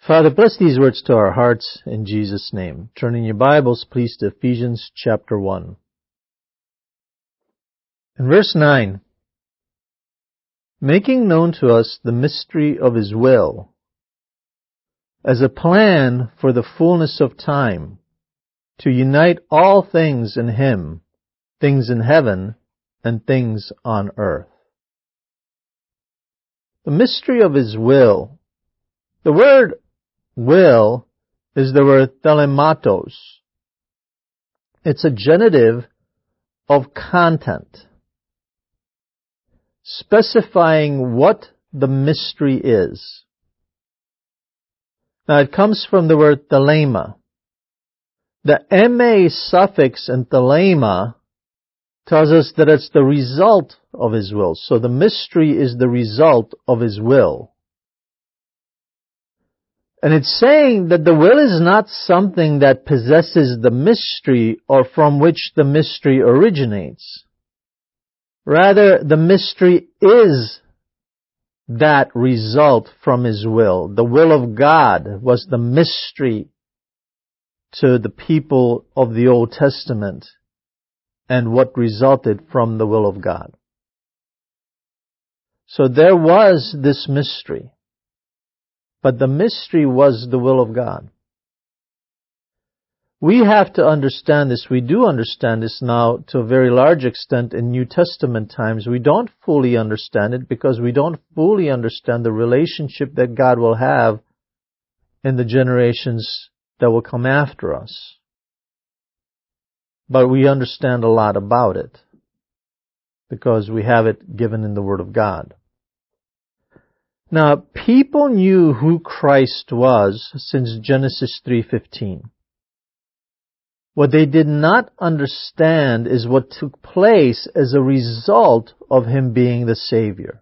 Father, bless these words to our hearts in Jesus' name. Turn in your Bibles, please, to Ephesians chapter 1. In verse 9, making known to us the mystery of His will, as a plan for the fullness of time, to unite all things in Him, things in heaven and things on earth. The mystery of His will. The word will is the word thelematos. It's a genitive of content, specifying what the mystery is. Now it comes from the word thelema. The ma suffix in thelema tells us that it's the result of His will. So the mystery is the result of His will. And it's saying that the will is not something that possesses the mystery or from which the mystery originates. Rather, the mystery is that result from His will. The will of God was the mystery to the people of the Old Testament and what resulted from the will of God. So there was this mystery. But the mystery was the will of God. We have to understand this. We do understand this now to a very large extent in New Testament times. We don't fully understand it because we don't fully understand the relationship that God will have in the generations that will come after us. But we understand a lot about it because we have it given in the Word of God. Now, people knew who Christ was since Genesis 3:15. What they did not understand is what took place as a result of Him being the Savior.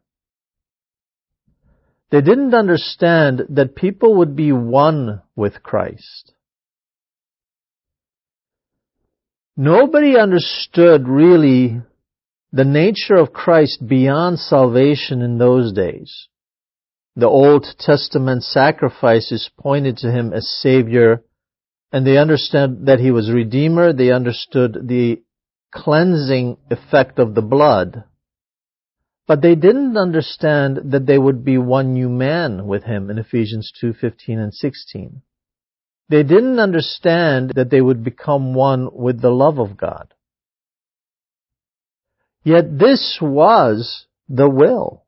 They didn't understand that people would be one with Christ. Nobody understood really the nature of Christ beyond salvation in those days. The Old Testament sacrifices pointed to Him as Savior, and they understood that He was Redeemer. They understood the cleansing effect of the blood. But they didn't understand that they would be one new man with Him in Ephesians 2:15 and 16. They didn't understand that they would become one with the love of God. Yet this was the will.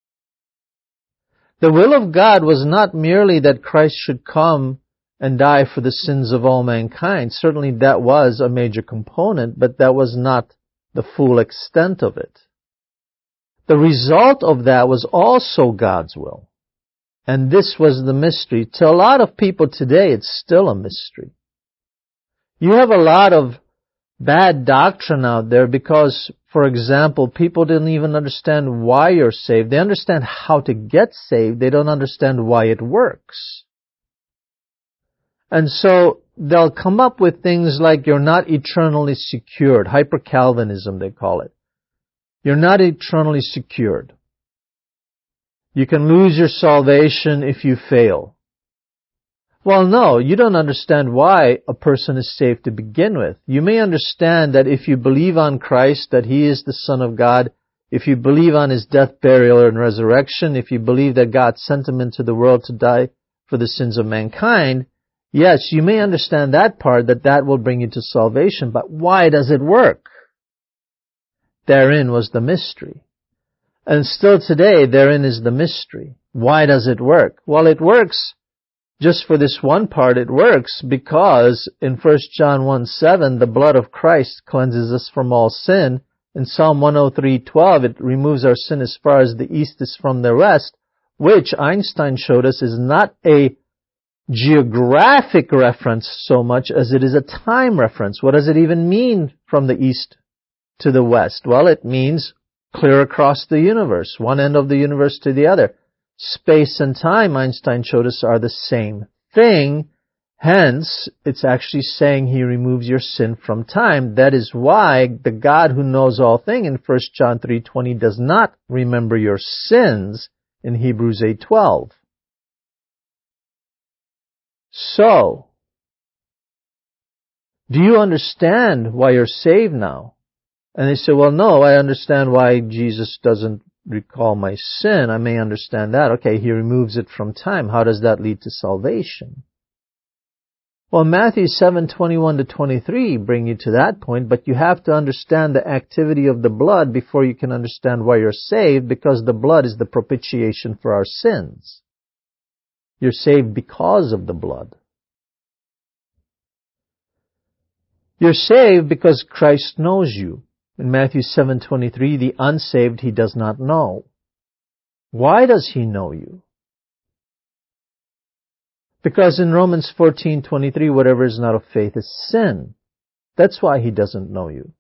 The will of God was not merely that Christ should come and die for the sins of all mankind. Certainly that was a major component, but that was not the full extent of it. The result of that was also God's will. And this was the mystery. To a lot of people today, it's still a mystery. You have a lot of bad doctrine out there because, for example, people didn't even understand why you're saved. They understand how to get saved. They don't understand why it works. And so they'll come up with things like you're not eternally secured. Hyper-Calvinism, they call it. You're not eternally secured. You can lose your salvation if you fail. Well, no, you don't understand why a person is saved to begin with. You may understand that if you believe on Christ, that He is the Son of God, if you believe on His death, burial, and resurrection, if you believe that God sent Him into the world to die for the sins of mankind, yes, you may understand that part, that will bring you to salvation. But why does it work? Therein was the mystery. And still today, therein is the mystery. Why does it work? Well, it works. Just for this one part, it works because in 1 John 1:7, the blood of Christ cleanses us from all sin. In Psalm 103:12, it removes our sin as far as the east is from the west, which Einstein showed us is not a geographic reference so much as it is a time reference. What does it even mean from the east to the west? Well, it means clear across the universe, one end of the universe to the other. Space and time, Einstein showed us, are the same thing. Hence, it's actually saying He removes your sin from time. That is why the God who knows all things in 1 John 3:20 does not remember your sins in Hebrews 8:12. So, do you understand why you're saved now? And they say, well, no, I understand why Jesus doesn't recall my sin. I may understand that. Okay, He removes it from time. How does that lead to salvation? Well, Matthew 7:21-23 bring you to that point, but you have to understand the activity of the blood before you can understand why you're saved, because the blood is the propitiation for our sins. You're saved because of the blood. You're saved because Christ knows you. In Matthew 7:23, the unsaved He does not know. Why does He know you? Because in Romans 14:23, whatever is not of faith is sin. That's why He doesn't know you.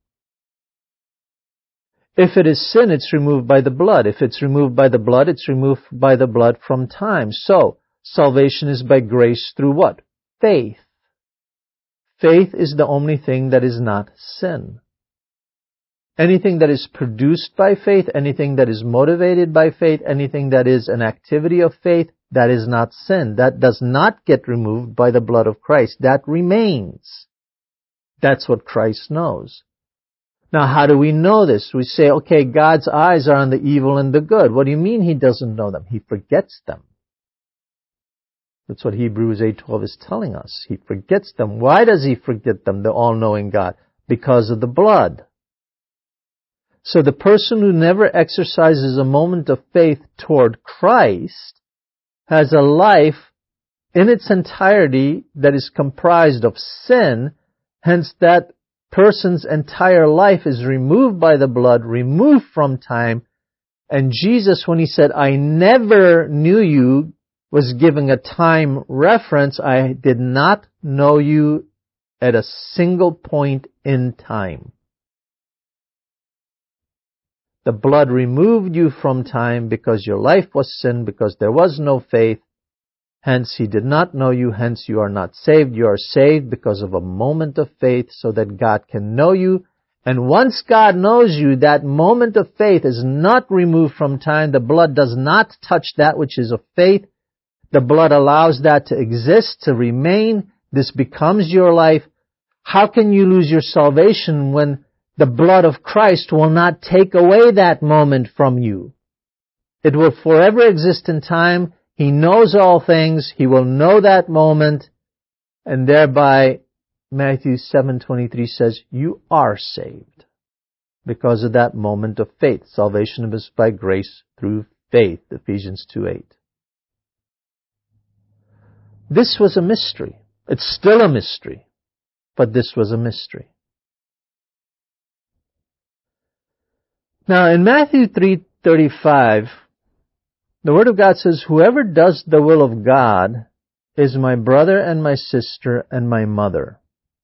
If it is sin, it's removed by the blood. If it's removed by the blood, it's removed by the blood from time. So, salvation is by grace through what? Faith. Faith is the only thing that is not sin. Anything that is produced by faith, anything that is motivated by faith, anything that is an activity of faith, that is not sin. That does not get removed by the blood of Christ. That remains. That's what Christ knows. Now, how do we know this? We say, okay, God's eyes are on the evil and the good. What do you mean He doesn't know them? He forgets them. That's what Hebrews 8:12 is telling us. He forgets them. Why does He forget them, the all-knowing God? Because of the blood. So the person who never exercises a moment of faith toward Christ has a life in its entirety that is comprised of sin. Hence, that person's entire life is removed by the blood, removed from time. And Jesus, when He said, I never knew you, was giving a time reference. I did not know you at a single point in time. The blood removed you from time because your life was sin, because there was no faith. Hence, He did not know you. Hence, you are not saved. You are saved because of a moment of faith so that God can know you. And once God knows you, that moment of faith is not removed from time. The blood does not touch that which is of faith. The blood allows that to exist, to remain. This becomes your life. How can you lose your salvation when the blood of Christ will not take away that moment from you? It will forever exist in time. He knows all things. He will know that moment. And thereby, Matthew 7:23 says, you are saved because of that moment of faith. Salvation is by grace through faith, Ephesians 2:8. This was a mystery. It's still a mystery, but this was a mystery. Now, in Matthew 3:35, the Word of God says, whoever does the will of God is my brother and my sister and my mother.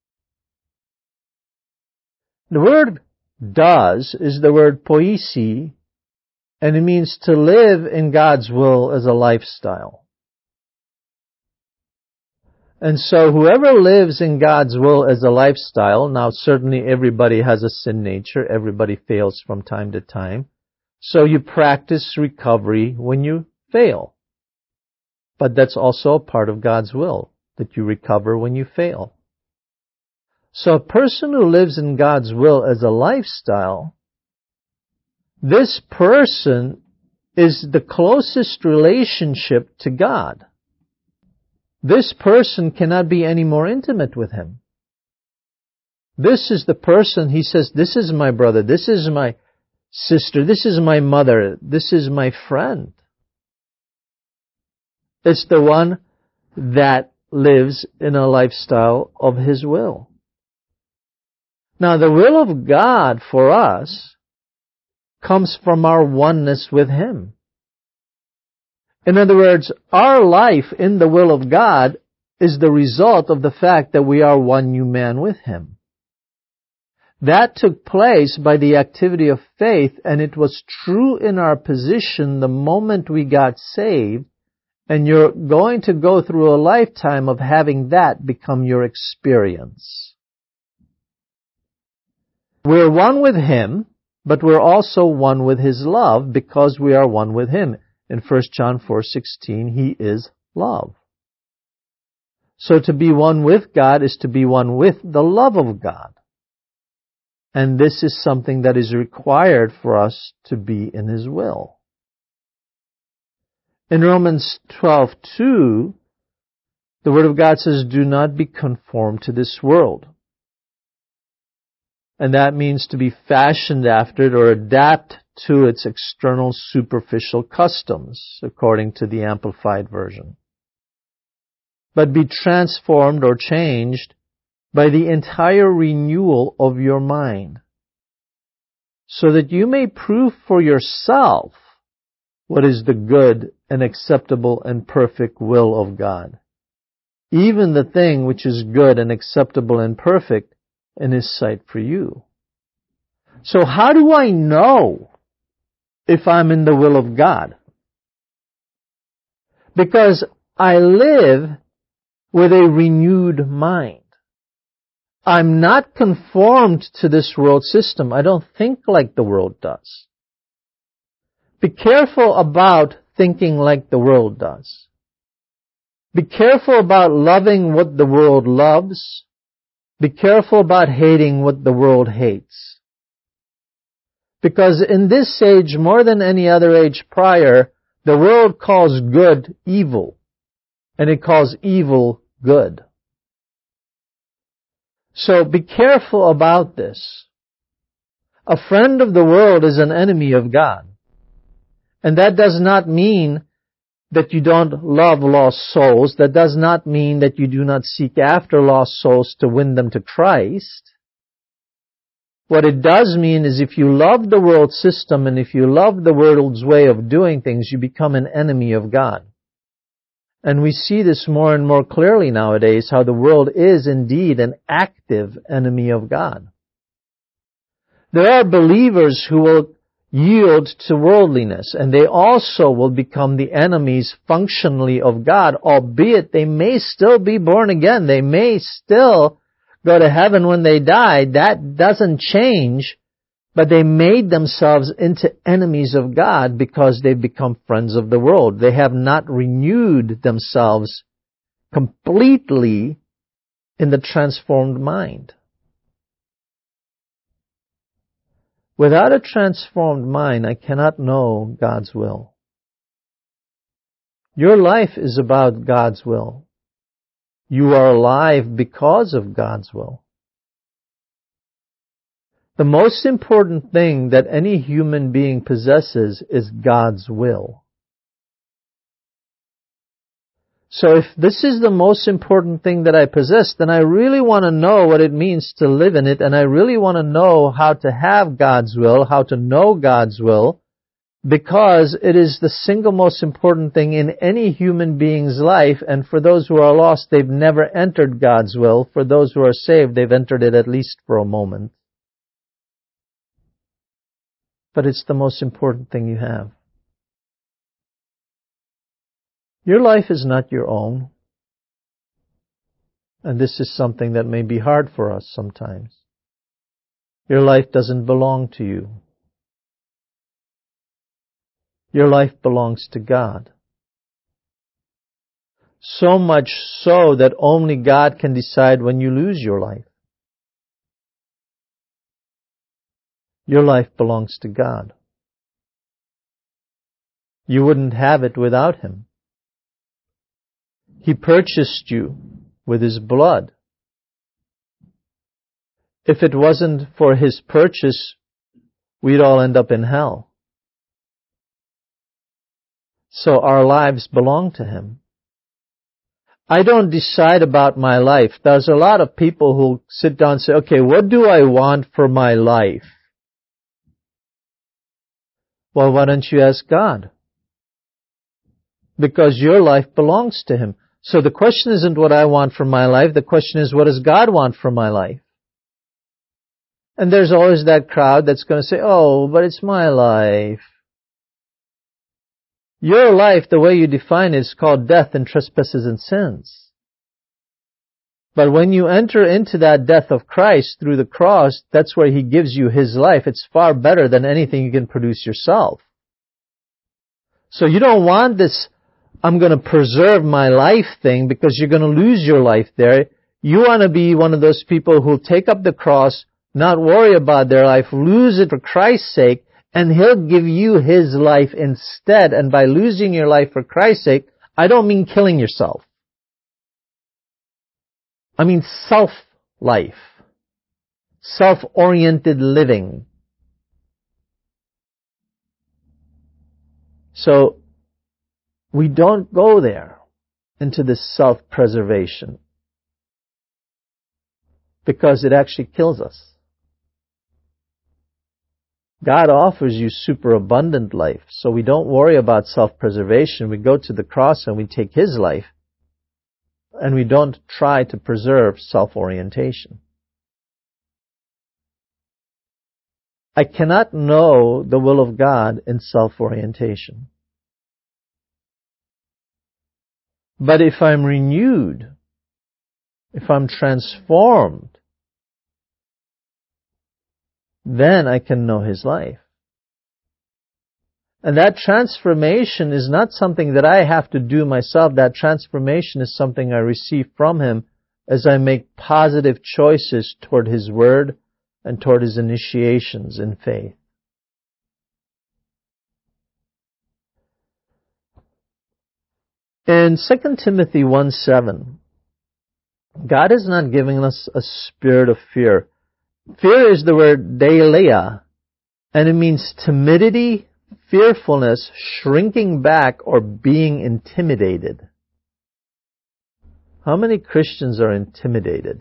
The word does is the word poisi, and it means to live in God's will as a lifestyle. And so whoever lives in God's will as a lifestyle, now certainly everybody has a sin nature, everybody fails from time to time, so you practice recovery when you fail. But that's also a part of God's will, that you recover when you fail. So a person who lives in God's will as a lifestyle, this person is the closest relationship to God. This person cannot be any more intimate with Him. This is the person, he says, this is my brother, this is my sister, this is my mother, this is my friend. It's the one that lives in a lifestyle of His will. Now, the will of God for us comes from our oneness with Him. In other words, our life in the will of God is the result of the fact that we are one new man with Him. That took place by the activity of faith, and it was true in our position the moment we got saved, and you're going to go through a lifetime of having that become your experience. We're one with Him, but we're also one with His love because we are one with Him. In 1 John 4:16, He is love. So to be one with God is to be one with the love of God. And this is something that is required for us to be in His will. In Romans 12:2, the Word of God says, do not be conformed to this world. And that means to be fashioned after it or adapt to its external superficial customs, according to the Amplified Version. But be transformed or changed by the entire renewal of your mind, so that you may prove for yourself what is the good and acceptable and perfect will of God, even the thing which is good and acceptable and perfect in His sight for you. So how do I know if I'm in the will of God? Because I live with a renewed mind. I'm not conformed to this world system. I don't think like the world does. Be careful about thinking like the world does. Be careful about loving what the world loves. Be careful about hating what the world hates. Because in this age, more than any other age prior, the world calls good evil, and it calls evil good. So be careful about this. A friend of the world is an enemy of God. And that does not mean that you don't love lost souls. That does not mean that you do not seek after lost souls to win them to Christ. What it does mean is if you love the world system and if you love the world's way of doing things, you become an enemy of God. And we see this more and more clearly nowadays, how the world is indeed an active enemy of God. There are believers who will yield to worldliness, and they also will become the enemies functionally of God, albeit they may still be born again. They may still go to heaven when they die. That doesn't change, but they made themselves into enemies of God because they've become friends of the world. They have not renewed themselves completely in the transformed mind. Without a transformed mind, I cannot know God's will. Your life is about God's will. You are alive because of God's will. The most important thing that any human being possesses is God's will. So if this is the most important thing that I possess, then I really want to know what it means to live in it, and I really want to know how to have God's will, how to know God's will, because it is the single most important thing in any human being's life, and for those who are lost, they've never entered God's will. For those who are saved, they've entered it at least for a moment. But it's the most important thing you have. Your life is not your own. And this is something that may be hard for us sometimes. Your life doesn't belong to you. Your life belongs to God. So much so that only God can decide when you lose your life. Your life belongs to God. You wouldn't have it without Him. He purchased you with His blood. If it wasn't for His purchase, we'd all end up in hell. So our lives belong to Him. I don't decide about my life. There's a lot of people who sit down and say, okay, what do I want for my life? Well, why don't you ask God? Because your life belongs to Him. So the question isn't what I want for my life. The question is, what does God want for my life? And there's always that crowd that's going to say, oh, but it's my life. Your life, the way you define it, is called death and trespasses and sins. But when you enter into that death of Christ through the cross, that's where He gives you His life. It's far better than anything you can produce yourself. So you don't want this I'm going to preserve my life thing, because you're going to lose your life there. You want to be one of those people who'll take up the cross, not worry about their life, lose it for Christ's sake, and He'll give you His life instead. And by losing your life for Christ's sake, I don't mean killing yourself. I mean self-life. Self-oriented living. So, we don't go there into this self-preservation, because it actually kills us. God offers you superabundant life, so we don't worry about self-preservation. We go to the cross and we take His life, and we don't try to preserve self-orientation. I cannot know the will of God in self-orientation. But if I'm renewed, if I'm transformed, then I can know His life. And that transformation is not something that I have to do myself. That transformation is something I receive from Him as I make positive choices toward His Word and toward His initiations in faith. In 2 Timothy 1:7, God is not giving us a spirit of fear. Fear is the word deileia, and it means timidity, fearfulness, shrinking back, or being intimidated. How many Christians are intimidated?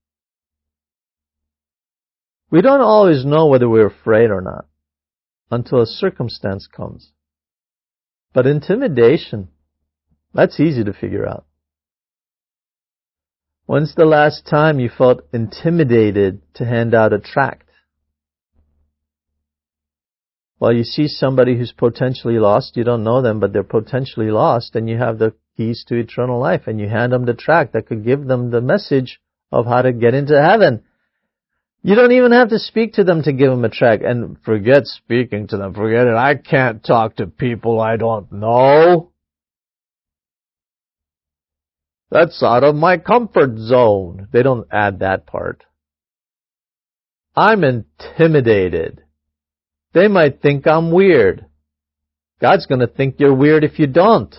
We don't always know whether we're afraid or not until a circumstance comes. But intimidation, that's easy to figure out. When's the last time you felt intimidated to hand out a tract? Well, you see somebody who's potentially lost, you don't know them, but they're potentially lost, and you have the keys to eternal life, and you hand them the tract that could give them the message of how to get into heaven. You don't even have to speak to them to give them a tract. And forget speaking to them. Forget it. I can't talk to people I don't know. That's out of my comfort zone. They don't add that part. I'm intimidated. They might think I'm weird. God's going to think you're weird if you don't.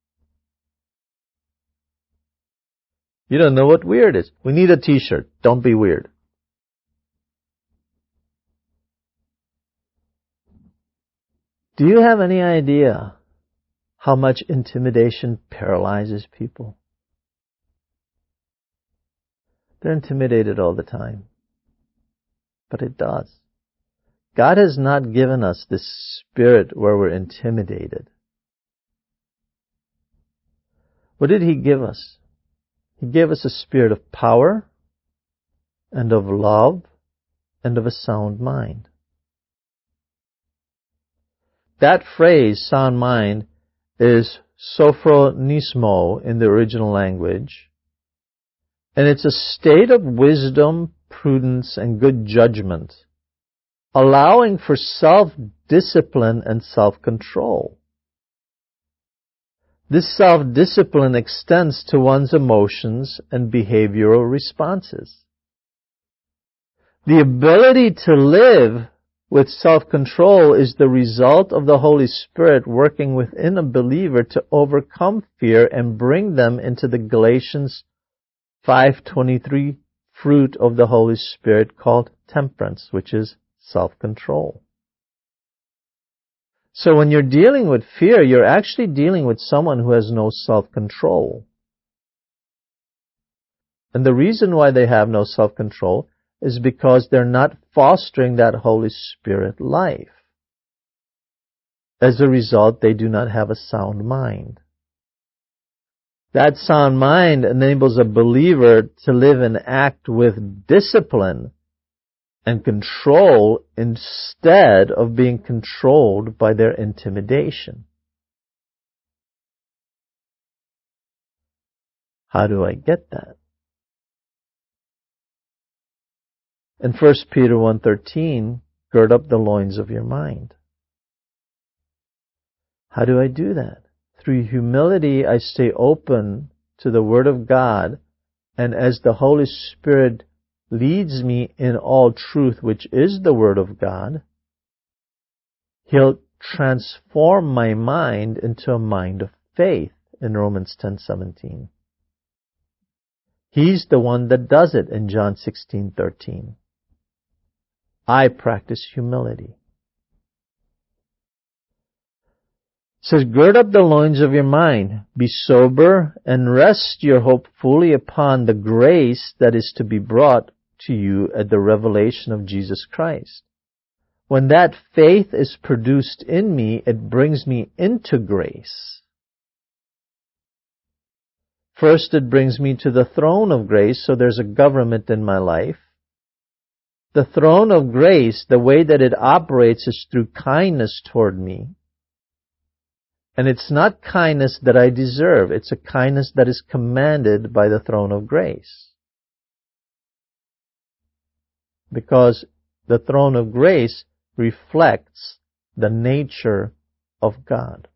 You don't know what weird is. We need a t-shirt. Don't be weird. Do you have any idea how much intimidation paralyzes people? They're intimidated all the time. But it does. God has not given us this spirit where we're intimidated. What did He give us? He gave us a spirit of power and of love and of a sound mind. That phrase, sound mind, is sophronismo in the original language. And it's a state of wisdom, prudence, and good judgment, allowing for self-discipline and self-control. This self-discipline extends to one's emotions and behavioral responses. The ability to live with self-control is the result of the Holy Spirit working within a believer to overcome fear and bring them into the Galatians 5:23 fruit of the Holy Spirit called temperance, which is self-control. So when you're dealing with fear, you're actually dealing with someone who has no self-control. And the reason why they have no self-control is because they're not fostering that Holy Spirit life. As a result, they do not have a sound mind. That sound mind enables a believer to live and act with discipline and control instead of being controlled by their intimidation. How do I get that? In 1 Peter 1:13, gird up the loins of your mind. How do I do that? through humility I stay open to the Word of God, and as the Holy Spirit leads me in all truth, which is the Word of God, He'll transform my mind into a mind of faith in Romans 10:17. He's the one that does it in John 16:13. I practice humility. It says, gird up the loins of your mind, be sober, and rest your hope fully upon the grace that is to be brought to you at the revelation of Jesus Christ. When that faith is produced in me, it brings me into grace. First, it brings me to the throne of grace, so there's a government in my life. The throne of grace, the way that it operates is through kindness toward me. And it's not kindness that I deserve. It's a kindness that is commanded by the throne of grace. Because the throne of grace reflects the nature of God.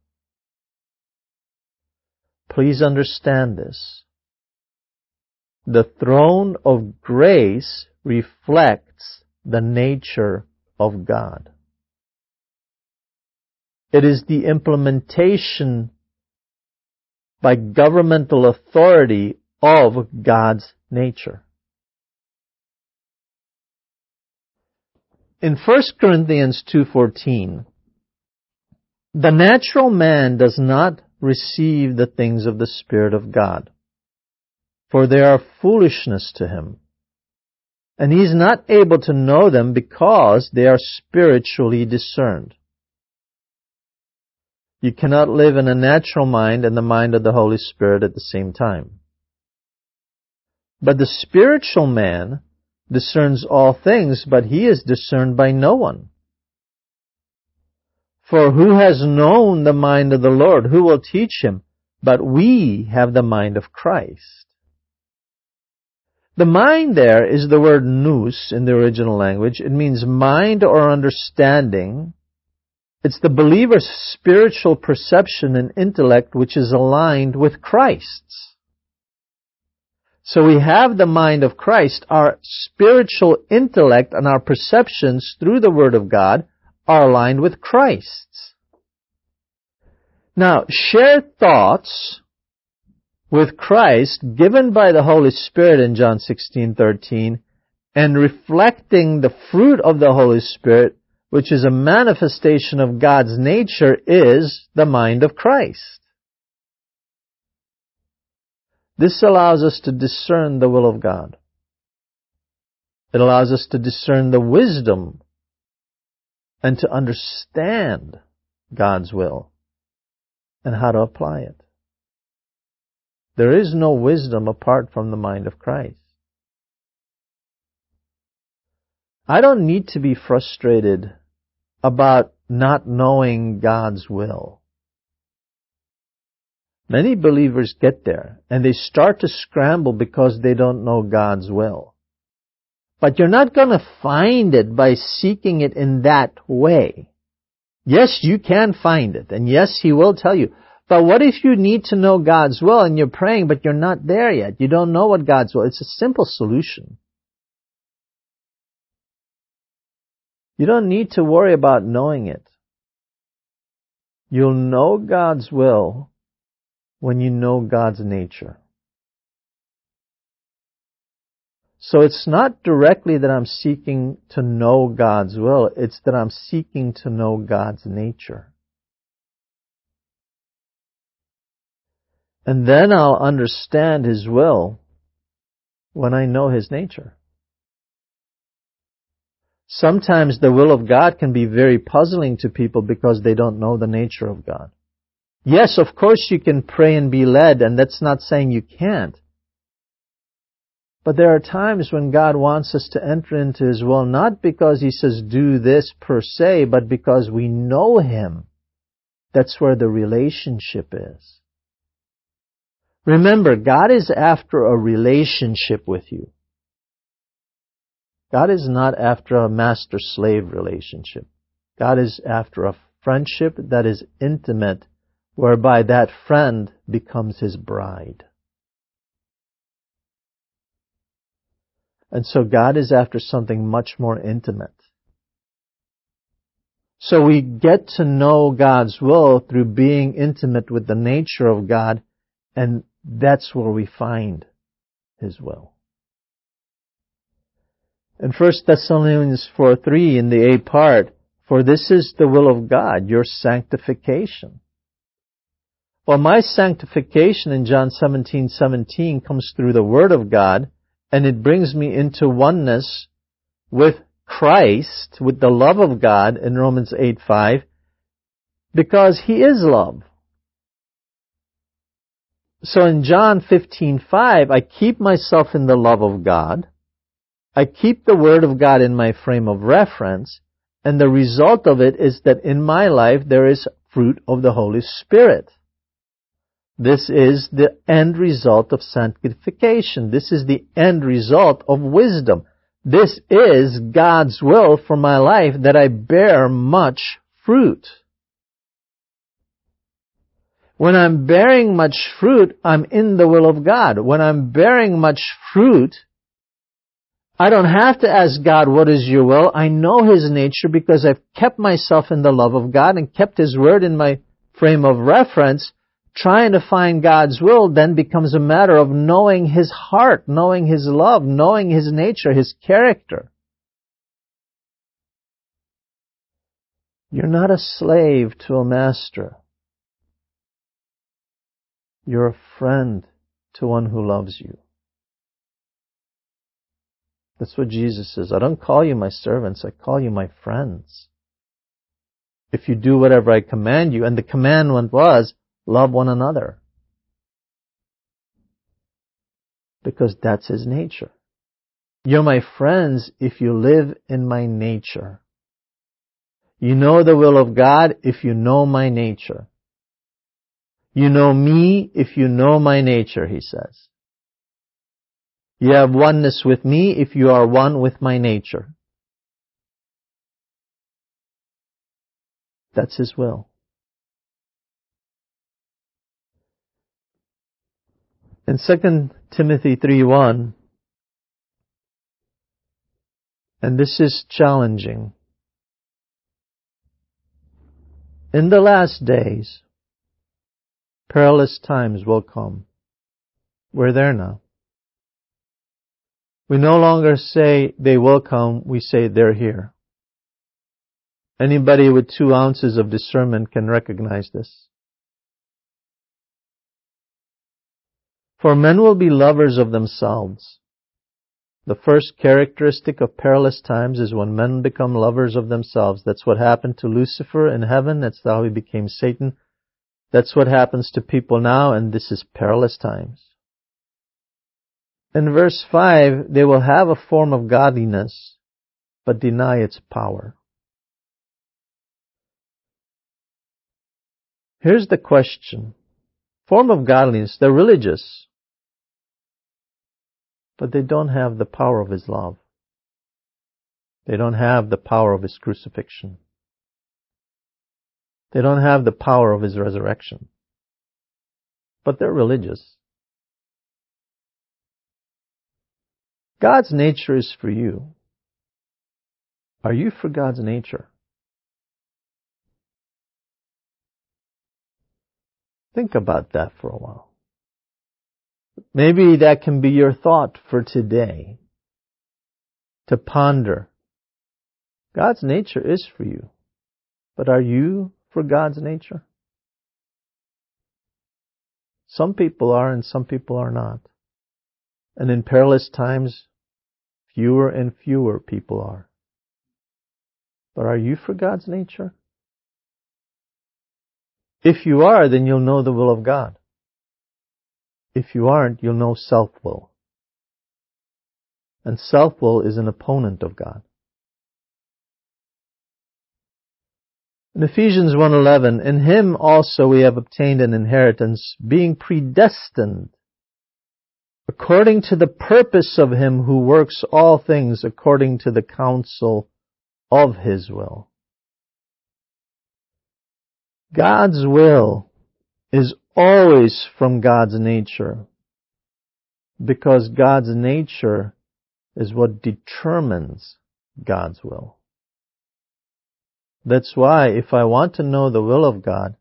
Please understand this. The throne of grace reflects the nature of God. It is the implementation by governmental authority of God's nature. In 1 Corinthians 2:14, the natural man does not receive the things of the Spirit of God, for they are foolishness to him, and he is not able to know them because they are spiritually discerned. You cannot live in a natural mind and the mind of the Holy Spirit at the same time. But the spiritual man discerns all things, but he is discerned by no one. For who has known the mind of the Lord? Who will teach him? But we have the mind of Christ. The mind there is the word nous in the original language. It means mind or understanding. It's the believer's spiritual perception and intellect which is aligned with Christ's. So we have the mind of Christ. Our spiritual intellect and our perceptions through the Word of God are aligned with Christ's. Now, shared thoughts with Christ given by the Holy Spirit in John 16:13 and reflecting the fruit of the Holy Spirit, which is a manifestation of God's nature, is the mind of Christ. This allows us to discern the will of God. It allows us to discern the wisdom and to understand God's will and how to apply it. There is no wisdom apart from the mind of Christ. I don't need to be frustrated about not knowing God's will. Many believers get there and they start to scramble because they don't know God's will. But you're not going to find it by seeking it in that way. Yes, you can find it, and yes, He will tell you. But what if you need to know God's will and you're praying, but you're not there yet? You don't know what God's will is. It's a simple solution. You don't need to worry about knowing it. You'll know God's will when you know God's nature. So it's not directly that I'm seeking to know God's will, it's that I'm seeking to know God's nature. And then I'll understand His will when I know His nature. Sometimes the will of God can be very puzzling to people because they don't know the nature of God. Yes, of course you can pray and be led, and that's not saying you can't. But there are times when God wants us to enter into His will, not because He says do this per se, but because we know Him. That's where the relationship is. Remember, God is after a relationship with you. God is not after a master-slave relationship. God is after a friendship that is intimate whereby that friend becomes his bride. And so God is after something much more intimate. So we get to know God's will through being intimate with the nature of God, and that's where we find His will. In 1 Thessalonians 4:3 in the A part, for this is the will of God, your sanctification. Well, my sanctification in John 17:17 comes through the Word of God, and it brings me into oneness with Christ, with the love of God in Romans 8:5, because He is love. So in John 15:5, I keep myself in the love of God. I keep the Word of God in my frame of reference, and the result of it is that in my life there is fruit of the Holy Spirit. This is the end result of sanctification. This is the end result of wisdom. This is God's will for my life, that I bear much fruit. When I'm bearing much fruit, I'm in the will of God. When I'm bearing much fruit, I don't have to ask God, what is your will? I know His nature because I've kept myself in the love of God and kept His Word in my frame of reference. Trying to find God's will then becomes a matter of knowing His heart, knowing His love, knowing His nature, His character. You're not a slave to a master. You're a friend to one who loves you. That's what Jesus says. I don't call you my servants, I call you my friends. If you do whatever I command you, and the commandment was, love one another. Because that's His nature. You're my friends if you live in my nature. You know the will of God if you know my nature. You know me if you know my nature, He says. You have oneness with me if you are one with my nature. That's His will. In 2 Timothy 3:1, and this is challenging, in the last days, perilous times will come. We're there now. We no longer say they will come, we say they're here. Anybody with 2 ounces of discernment can recognize this. For men will be lovers of themselves. The first characteristic of perilous times is when men become lovers of themselves. That's what happened to Lucifer in heaven. That's how he became Satan. That's what happens to people now, and this is perilous times. In verse 5, they will have a form of godliness, but deny its power. Here's the question. Form of godliness, they're religious, but they don't have the power of His love. They don't have the power of His crucifixion. They don't have the power of His resurrection. But they're religious. God's nature is for you. Are you for God's nature? Think about that for a while. Maybe that can be your thought for today. To ponder. God's nature is for you. But are you for God's nature? Some people are and some people are not. And in perilous times, fewer and fewer people are. But are you for God's nature? If you are, then you'll know the will of God. If you aren't, you'll know self-will. And self-will is an opponent of God. In Ephesians 1:11, in Him also we have obtained an inheritance, being predestined, according to the purpose of Him who works all things according to the counsel of His will. God's will is always from God's nature, because God's nature is what determines God's will. That's why if I want to know the will of God,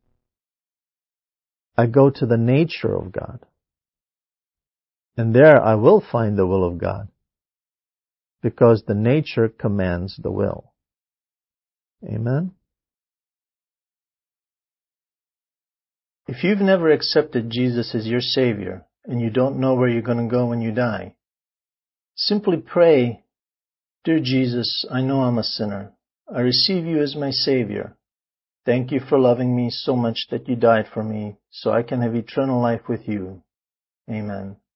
I go to the nature of God. And there I will find the will of God, because the nature commands the will. Amen? If you've never accepted Jesus as your Savior, and you don't know where you're going to go when you die, simply pray, "Dear Jesus, I know I'm a sinner. I receive you as my Savior. Thank you for loving me so much that you died for me, so I can have eternal life with you. Amen."